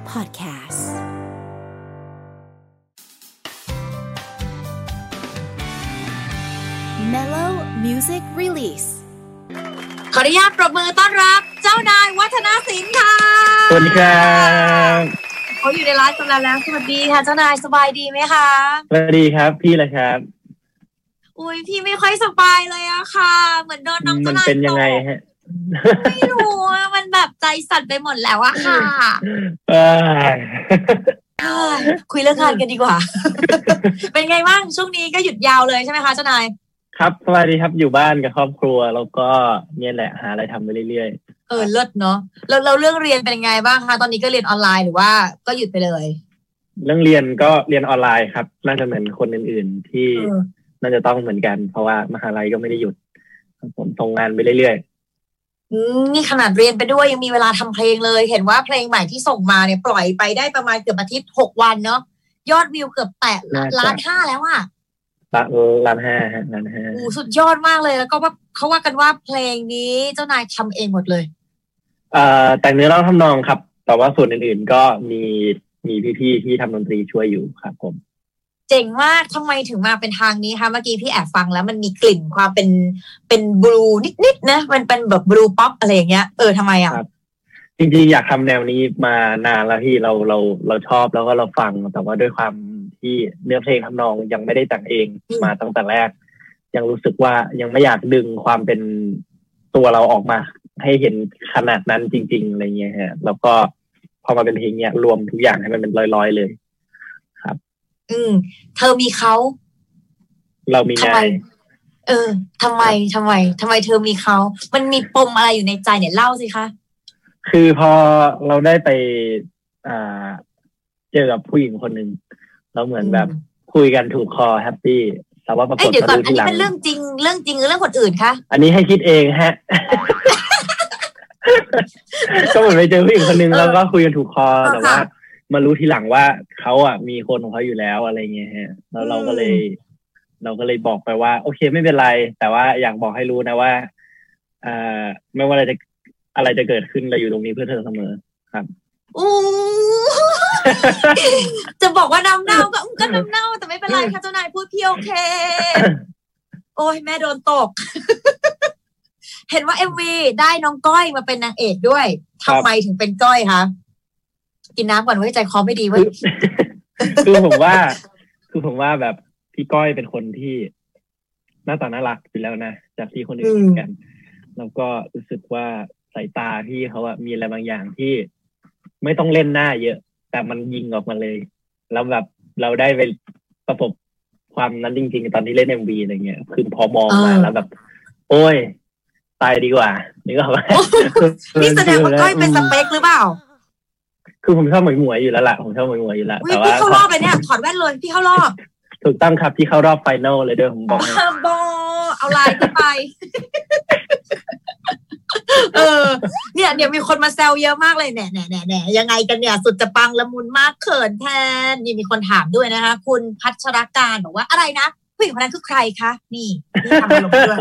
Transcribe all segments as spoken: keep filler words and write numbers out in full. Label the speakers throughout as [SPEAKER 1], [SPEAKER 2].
[SPEAKER 1] Podcast Mellow Music Release
[SPEAKER 2] ขออนุญาตปรบมือต้อนรับเจ้านายวัฒนศิลป์ค่ะ
[SPEAKER 3] สวัสดีครับ
[SPEAKER 2] เขาอยู่ในไลฟ์กันแล้วสวัสดีค่ะเจ้านายสบายดีไหมคะ
[SPEAKER 3] สวัสดีครับพี่เลยครับ
[SPEAKER 2] อุ้ยพี่ไม่ค่อยสบายเลยอะค่ะเหมือนโดนน้องเจ้านาย
[SPEAKER 3] มันเป็นยังไงฮะ
[SPEAKER 2] ไม่รู้มันแบบใจสั่นไปหมดแล้วอะค่ะคุยเรื่องงานกันดีกว่าเป็นไงบ้างช่วงนี้ก็หยุดยาวเลยใช่ไหมคะเจ้านาย
[SPEAKER 3] ครับสวัสดีครับอยู่บ้านกับครอบครัวแล้วก็เนี่ยแหละหาอะไรทำไปเรื่อย
[SPEAKER 2] ๆเออเลิศเนาะแล้วเราเรื่องเรียนเป็นยังไงบ้างคะตอนนี้ก็เรียนออนไลน์หรือว่าก็หยุดไปเลย
[SPEAKER 3] เรื่องเรียนก็เรียนออนไลน์ครับน่าจะเหมือนคนอื่นๆที่น่าจะต้องเหมือนกันเพราะว่ามหาลัยก็ไม่ได้หยุดผมส่งงานไปเรื่อย
[SPEAKER 2] ๆอืมนี่ขนาดเรียนไปด้วยยังมีเวลาทำเพลงเลยเห็นว่าเพลงใหม่ที่ส่งมาเนี่ยปล่อยไปได้ประมาณเกือบอาทิตย์หกวันเนาะยอดวิวเกือบแตะล้านห้าแล้วอะ
[SPEAKER 3] ล้านล้านห้าฮะล้านห้า
[SPEAKER 2] โอ้สุดยอดมากเลยแล้วก็ว่าเขาว่ากันว่าเพลงนี้เจ้านายทำเองหมดเลย
[SPEAKER 3] เอ่อแต่งเนื้อร้องทำนองครับแต่ว่าส่วนอื่นๆก็มีมีพี่ๆที่ทำดนตรีช่วยอยู่ครับผม
[SPEAKER 2] เจ๋งมากทำไมถึงมาเป็นทางนี้คะเมื่อกี้พี่แอบฟังแล้วมันมีกลิ่นความเป็นเป็นบลูนิดๆนะมันเป็นแบบบลูป๊อปอะไรอย่างเงี้ยเออทำไมอ่ะ
[SPEAKER 3] จริงๆอยากทำแนวนี้มานานแล้วที่เราเราเราชอบแล้วก็เราฟังแต่ว่าด้วยความที่เนื้อเพลงทำนองยังไม่ได้แต่งเองมาตั้งแต่แรกยังรู้สึกว่ายังไม่อยากดึงความเป็นตัวเราออกมาให้เห็นขนาดนั้นจริงๆอะไรเงี้ยฮะแล้วก็พอมาเป็นเพลงเนี้ยรวมทุกอย่างให้มันเป็นร้อยๆเลยครับ
[SPEAKER 2] อืมเธอมีเขา
[SPEAKER 3] เรามีนาย
[SPEAKER 2] เออทำไมทำไมทำไมเธอมีเขามันมีปมอะไรอยู่ในใจเนี่ยเล่าสิคะ
[SPEAKER 3] คือพอเราได้ไปอ่าเจอกับผู้หญิงคนหนึ่งเราเหมือนแบบคุยกันถูกคอแฮปปี้แต่ว่าปรากฏ
[SPEAKER 2] ว่าดูทีหลังอันนี้เป็นเรื่องจริงเรื่องจริงหรือเรื่องคนอื่นคะ
[SPEAKER 3] อันนี้ให้คิดเองฮะ ก็เหมือนไปเจอผู้หญิงคนหนึ่งแล้วก็คุยกันถูกคอแต่ว่ามารู้ทีหลังว่าเขาอ่ะมีคนของเขาอยู่แล้วอะไรเงี้ยฮะแล้วเราก็เลยเราก็เลยบอกไปว่าโอเคไม่เป็นไรแต่ว่าอยากบอกให้รู้นะว่าอ่าไม่ว่าอะไรจะอะไรจะเกิดขึ้นเราอยู่ตรงนี้เพื่อเธอเสมอครับ
[SPEAKER 2] อู้จะบอกว่าน้ำเน่าก็ก็น้ำเน่าแต่ไม่เป็นไรค่ะเจ้านายพูดพี่โอเคโอ้ยแม่โดนตกเห็นว่า เอ็ม วี ได้น้องก้อยมาเป็นนางเอกด้วยทำไมถึงเป็นก้อยคะกินน้ำก่อนไว้ใจคอไม่ดีเว้ย
[SPEAKER 3] คือผมว่าคือผมว่าแบบพี่ก้อยเป็นคนที่หน้าตาน่ารักอยู่แล้วนะจากที่คนอื่นเหมือนกันแล้วก็รู้สึกว่าสายตาที่เขาอะมีอะไรบางอย่างที่ไม่ต้องเล่นหน้าเยอะแต่มันยิงออกมาเลยแล้วแบบเราได้ไปประสบความนั้นจริงๆตอนที่เล่น เอ็ม วี อะไรเงี้ยคือพอมองมาแล้วแบบโอ้ยตายดีกว่านี่ก็ว่า
[SPEAKER 2] นี่แสดงว่าก้อยเป็นสเปคหรือเปล่า
[SPEAKER 3] คือผมชอบหมวยหมวยอยู่แล้วล่ะผมชอบหมวยหมวยอยู่แล้ว
[SPEAKER 2] แต่ว่าพี่เข้ารอบเลยเนี่ยถอดแว่นเลยพี่เข้ารอบ
[SPEAKER 3] ถูกต้องครับที่เข้ารอบไฟนอลเลยด้วยผมบอก
[SPEAKER 2] บอเอาไลน์ขึ้นไปเออเนี่ยเดี๋ยวมีคนมาแซวเยอะมากเลยแหน่แหน่แหน่แหน่ยังไงกันเนี่ยสุดจะปังละมุนมากเขินแทนนี่มีคนถามด้วยนะคะคุณพัชรการบอกว่าอะไรนะผู้หญิงคนนั้นคือใครคะนี่นี่ทำมาลงด้วย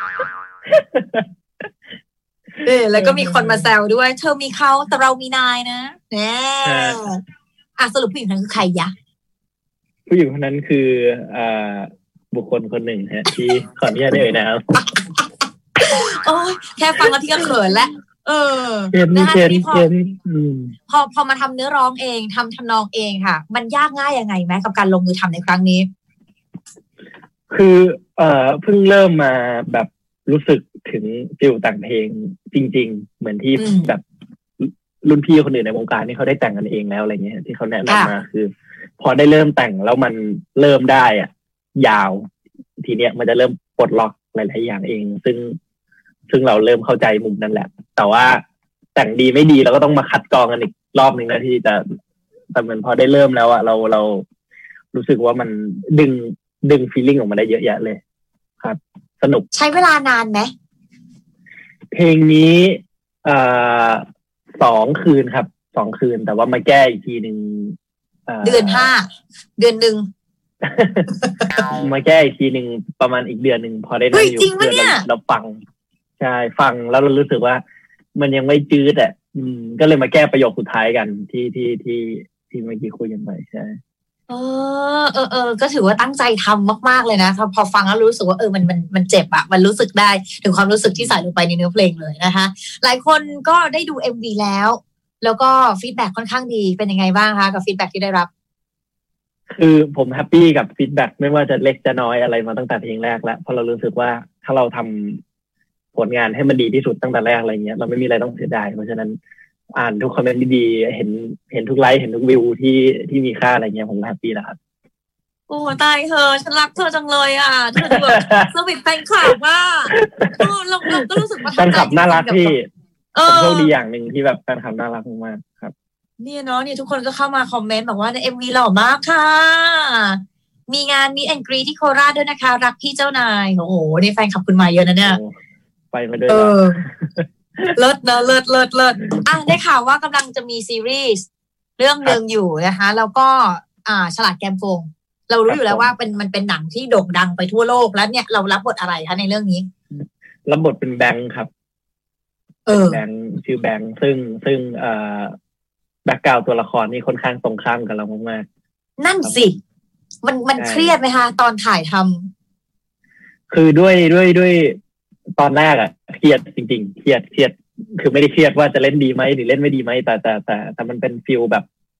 [SPEAKER 2] เออแล้วก็มีคนมาแซวด้วยเธอมีเขาแต่เรามีนายนะแน่อ่ะสรุปผู้หญิงคนนั้นคือใครยะ
[SPEAKER 3] ผู้หญิงคนนั้นคืออ่าบุคคลคนหนึ่งฮะที่ขออนุญาตได้เอ่ยนาม
[SPEAKER 2] โอ้ยแค่ฟังแล้วที่ก็เขินแล้วเออ
[SPEAKER 3] นะคะทีนี้พอ
[SPEAKER 2] พอพอมาทำเนื้อร้องเองทำทำนองเองค่ะมันยากง่ายยังไงไหมกับการลงมือทำในครั้งนี้
[SPEAKER 3] คือเอ่อเพิ่งเริ่มมาแบบรู้สึกถึงฟิลแต่งเพลงจริงๆเหมือนที่แบบรุ่นพี่คนอื่นในวงการนี่เขาได้แต่งกันเองแล้วอะไรเงี้ยที่เขาแนะนำมาคือพอได้เริ่มแต่งแล้วมันเริ่มได้อ่ะยาวทีเนี้ยมันจะเริ่มปลดล็อกหลายๆอย่างเองซึ่งซึ่งเราเริ่มเข้าใจมุมนั้นแหละแต่ว่าแต่งดีไม่ดีเราก็ต้องมาคัดกรองกันอีกรอบนึงนะที่จะแต่เหมือนพอได้เริ่มแล้วอ่ะเราเรารู้สึกว่ามันดึงดึงฟีลลิ่งออกมาได้เยอะแยะเลยครับสนุก
[SPEAKER 2] ใช้เวลานานไหม
[SPEAKER 3] เพลงนี้เอ่อสองคืนครับสองคืนแต่ว่ามาแก้อีกทีหนึ่ง
[SPEAKER 2] เดือนห้าเดือนหนึ่ง
[SPEAKER 3] มาแก้อีกทีหนึ่งประมาณอีกเดือนหนึ่งพอได้นั่งอยู่เพื่อนเราฟังใช่ฟังแล้วเรารู้สึกว่ามันยังไม่จืดอ่ะอืมก็เลยมาแก้ประโยคสุดท้ายกันที่ที่ที่ที่เมื่อกี้คุยกันไปใช่
[SPEAKER 2] เออเออเออก็ถือว่าตั้งใจทำมากๆเลยนะพอฟังแล้วรู้สึกว่าเออมันมันมันเจ็บอะมันรู้สึกได้ถึงความรู้สึกที่ใส่ลงไปในเนื้อเพลงเลยนะคะหลายคนก็ได้ดู เอ็ม วี แล้วแล้วก็ฟีดแบ็กค่อนข้างดีเป็นยังไงบ้างคะกับฟีดแบ็กที่ได้รับ
[SPEAKER 3] คือผมแฮปปี้กับฟีดแบ็กไม่ว่าจะเล็กจะน้อยอะไรมาตั้งแต่เพลงแรกแล้วเพราะเรารู้สึกว่าถ้าเราทำผลงานให้มันดีที่สุดตั้งแต่แรกอะไรเงี้ยเราไม่มีอะไรต้องเสียดายเพราะฉะนั้นอ่านทุกคอมเมนต์ดีๆเห็นเห็นทุกไลค์เห็นทุกวิวที่ที่มีค่าอะไรเงี้ยผมแฮปปี้แล้วครับ
[SPEAKER 2] โอ้ตายเธอฉันรักเธอจังเลยอ่ะเธอแบบเซอร์วิสแฟนคลับว่าเราเราก็รู้สึกว่า
[SPEAKER 3] แฟนคลับน่ารักที่ผมโชคดีอย่างหนึ่งที่แบบแฟนคลับน่ารักมากครับ
[SPEAKER 2] เนี่ยเนาะเนี่ยทุกคนก็เข้ามาคอมเมนต์บอกว่าใน เอ็ม วี หล่อมากค่ะมีงานมีแอนกรีที่โคราชด้วยนะคะรักพี่เจ้านายโอ้โหนี่แฟนคลับคุณมาเยอะนะเนี่ย
[SPEAKER 3] ไปมาด้วย
[SPEAKER 2] เลิศเนอะเลิศเลิศเลิศอ่ะได้ข่าวว่ากำลังจะมีซีรีส์เรื่องหนึ่งอยู่นะคะแล้วก็อ่าฉลาดแกมโกงเรารู้อยู่แล้วว่าเป็นมันเป็นหนังที่โด่งดังไปทั่วโลกแล้วเนี่ยเรารับบทอะไรคะในเรื่องนี้
[SPEAKER 3] รับบทเป็นแบงค์ครับเออแบงค์ชื่อแบงค์ซึ่งซึ่งเอ่อแบ็คกราวด์ตัวละครนี่ค่อนข้างตรงข้ามกับเรามาก
[SPEAKER 2] ๆนั่นสิมันมันเครียดไหมคะตอนถ่ายท
[SPEAKER 3] ำคือด้วยด้วยด้วยตอนแรกอะเครียดจริงๆเครียดเครียดคือไม่ได้เครียดว่าจะเล่นดีไหมหรือเล่นไม่ดีไหมแต่แต่แต่แต่มันเป็นฟีลแบบ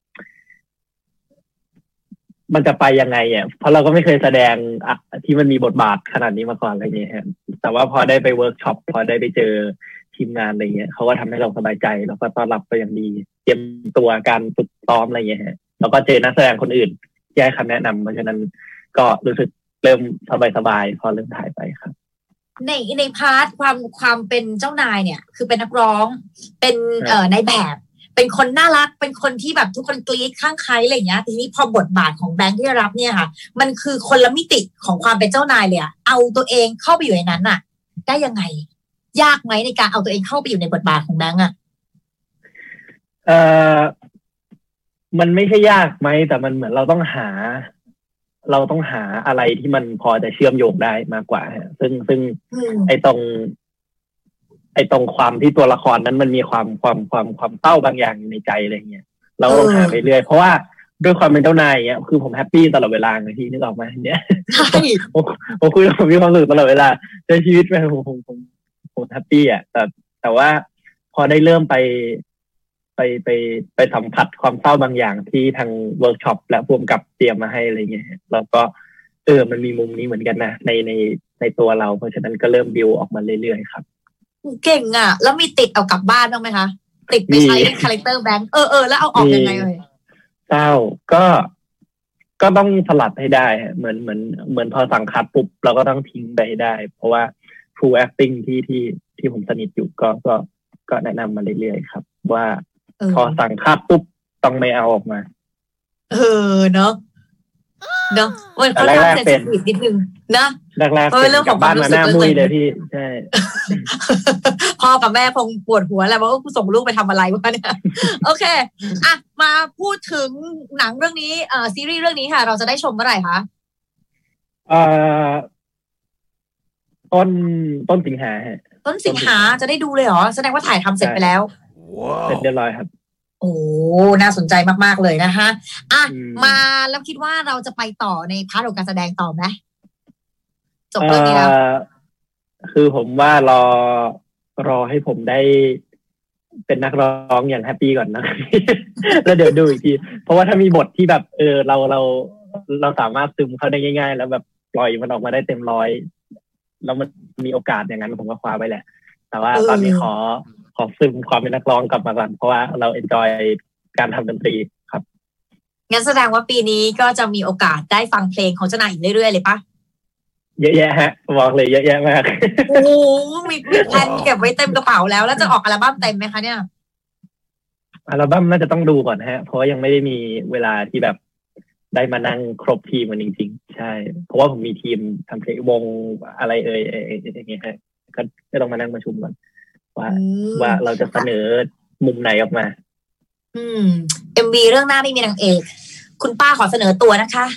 [SPEAKER 3] มันจะไปยังไงอ่ะเพราะเราก็ไม่เคยแสดงอะที่มันมีบทบาทขนาดนี้มาก่อนอะไรเงี้ยครับแต่ว่าพอได้ไปเวิร์กช็อปพอได้ไปเจอทีมงานอะไรเงี้ยเขาก็ทำให้เราสบายใจแล้วก็ต้อนรับไปอย่างดีเตรียมตัวการฝึกซ้อมอะไรเงี้ยฮะแล้วก็เจอนักแสดงคนอื่นที่ให้คำแนะนำเพราะฉะนั้นก็รู้สึกเริ่มสบายๆพอเริ่มถ่ายไปครับ
[SPEAKER 2] ในในพาร์ทความความเป็นเจ้านายเนี่ยคือเป็นนักร้องเป็นเอ่อในแบบเป็นคนน่ารักเป็นคนที่แบบทุกคนกรี๊ดข้างใครอะไรอย่างเงี้ยทีนี้พอบทบาทของแบงค์ที่รับเนี่ยค่ะมันคือคนละมิติของความเป็นเจ้านายเลยอะเอาตัวเองเข้าไปอยู่ในนั้นอะได้ยังไงยากไหมในการเอาตัวเองเข้าไปอยู่ในบทบาทของแบงค์อะ
[SPEAKER 3] เอ่อมันไม่ใช่ยากไหมแต่มันเหมือนเราต้องหาเราต้องหาอะไรที่มันพอจะเชื่อมโยงได้มากกว่าฮะซึ่งซึ่งไอ้ตรงไอ้ตรงความที่ตัวละครนั้นมันมีความความความความเศร้าบางอย่างอยู่ในใจอะไรเงี้ยเราต้องหาไปเรื่อยเพราะว่าด้วยความเป็นเจ้านายเงี้ยคือผมแฮปปี้ตลอดเวลาเลยที่นึกออกมาเนี่ยใช่ผมผมคุยแล้วผมมีความสุขตลอดเวลาในชีวิตไปผมผมผมผมแฮปปี้อ่ะแต่แต่ว่าพอได้เริ่มไปไปไปไปสัมผัสความเศร้าบางอย่างที่ทางเวิร์กช็อปและร่วมกับเตรียมมาให้อะไรเงี้ยแล้วก็เออมันมีมุมนี้เหมือนกันนะในในในตัวเราเพราะฉะนั้นก็เริ่มบิวออกมาเรื่อยๆครับ
[SPEAKER 2] เก่งอ่ะแล้วมีติดเอากลับบ้านบ้างไหมคะติดไปใช้คาแรคเตอร์แบงค์เออเออแล้วเอาออกยังไงเลย
[SPEAKER 3] เศร้าก็ก็ต้องสลัดให้ได้เหมือนเหมือนเหมือนพอสั่งคัดปุ๊บเราก็ต้องทิ้งไปให้ได้เพราะว่า True Acting ที่ที่ที่ผมสนิทอยู่ก็ก็ก็แนะนำมาเรื่อยๆครับว่าพอสั่งคัดปุ๊บต้องไม่เอาออกมา
[SPEAKER 2] เออเนาะเนาะวันเขาทำเสร็จสินิดนึงนะ
[SPEAKER 3] แรกๆเป็นกับบ้านมาหน้ามุ้ยเลยพี่ใช่
[SPEAKER 2] พ่อกับแม่คงปวดหัวแหละว่ากูส่งลูกไปทำอะไรวะเนี่ยโอเคอ่ะมาพูดถึงหนังเรื่องนี้เอ่อซีรีส์เรื่องนี้ค่ะเราจะได้ชมเมื่อไหร่คะ
[SPEAKER 3] เอ่อต้นต้นสิงหาฮะ
[SPEAKER 2] ต้นสิงหาจะได้ดูเลยเหรอแสดงว่าถ่ายทำเสร็จไปแล้ว
[SPEAKER 3] เสร็จเรียบร้อยครับ
[SPEAKER 2] โอ้น่าสนใจมากๆเลยนะคะอ่ะมาแล้วคิดว่าเราจะไปต่อในพาร์ทของการแสดงต่อไหมจบเรื่องนี้แล้ว
[SPEAKER 3] คือผมว่ารอรอให้ผมได้เป็นนักร้องอย่างแฮปปี้ก่อนนะแล้วเดี๋ยวดูอีกทีเพราะว่าถ้ามีบทที่แบบเออเราเราเราสามารถซึมเข้าได้ง่ายๆแล้วแบบปล่อยมันออกมาได้เต็มร้อยแล้วมันมีโอกาสอย่างนั้นผมก็คว้าไว้แหละแต่ว่าตอนนี้ขอขอซึมความเป็นนักร้องกลับมาก่อนเพราะว่าเราเอนจอยการทำดนตรีครับ
[SPEAKER 2] งั้นแสดงว่าปีนี้ก็จะมีโอกาสได้ฟังเพลงของเจ้านายอีกเรื่อยๆเลยปะ
[SPEAKER 3] เยอะแยะฮะบอกเลยเยอะแยะมาก
[SPEAKER 2] โอ้มีมีแพลนเก็บไว้เต็มกระเป๋าแล้วแล้วจะออกอัลบั้มเต็มไหมคะเนี่ย
[SPEAKER 3] อัลบั้มน่าจะต้องดูก่อนฮะเพราะยังไม่ได้มีเวลาที่แบบได้มานั่งครบทีมมันจริงๆใช่เพราะว่าผมมีทีมทำเพลงวงอะไรเอ่ยอย่างเงี้ยฮะก็จะต้องมานั่งประชุมก่อนว่าว่าเราจะเสนอมุมไหนออกมา
[SPEAKER 2] อืม เอ็ม วี เรื่องหน้าไม่มีนางเอกคุณป้าขอเสนอตัวนะคะ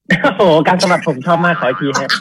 [SPEAKER 3] โอ้โหการสมัครผมชอบมากขออีกทีฮะ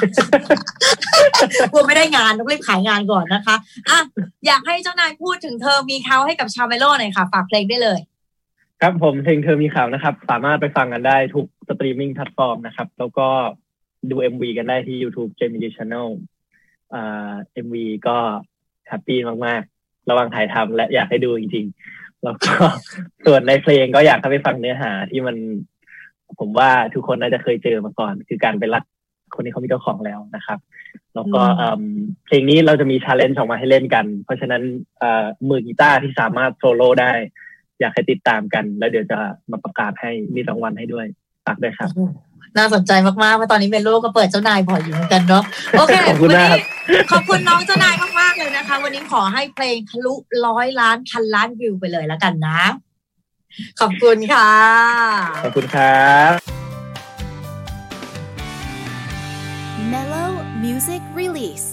[SPEAKER 2] กลัวไม่ได้งานต้องรีบขายงานก่อนนะคะอ่ะอยากให้เจ้านายพูดถึงเธอมีเขาให้กับชาวเมโลหน่อยค่ะฝากเพลงได้เลย
[SPEAKER 3] ครับผมเพลงเธอมีข่าวนะครับสามารถไปฟังกันได้ทุกสตรีมมิ่งแพลตฟอร์มนะครับแล้วก็ดู เอ็ม วี กันได้ที่ YouTube Gemini Channel อ่า เอ็ม วี ก็แฮปปี้มากๆระหว่างถ่ายทำและอยากให้ดูจริงๆแล้วก็ส่วนในเพลงก็อยากให้ไปฟังเนื้อหาที่มันผมว่าทุกคนน่าจะเคยเจอมาก่อนคือการไปรักคนที่เขามีเจ้าของแล้วนะครับแล้วก็เพลงนี้เราจะมี challenge ออกมาให้เล่นกันเพราะฉะนั้นมือกีตาร์ที่สามารถโซโล่ได้อยากให้ติดตามกันแล้วเดี๋ยวจะมาประกาศให้มีรางวัลให้ด้วยฝากด้วยครับ
[SPEAKER 2] น่าสนใจมากๆเพราะตอนนี้เมโลก็เปิดเจ้านายบ่อยอยู่เหมือนกันเนาะโอเควันนี้ขอบคุณน้องเจ้านายมากๆเลยนะคะวันนี้ขอให้เพลงทะลุร้อยล้านพันล้านวิวไปเลยแล้วกันนะขอบคุณค่ะ
[SPEAKER 3] ขอบคุณครับ
[SPEAKER 1] Mellow Music Release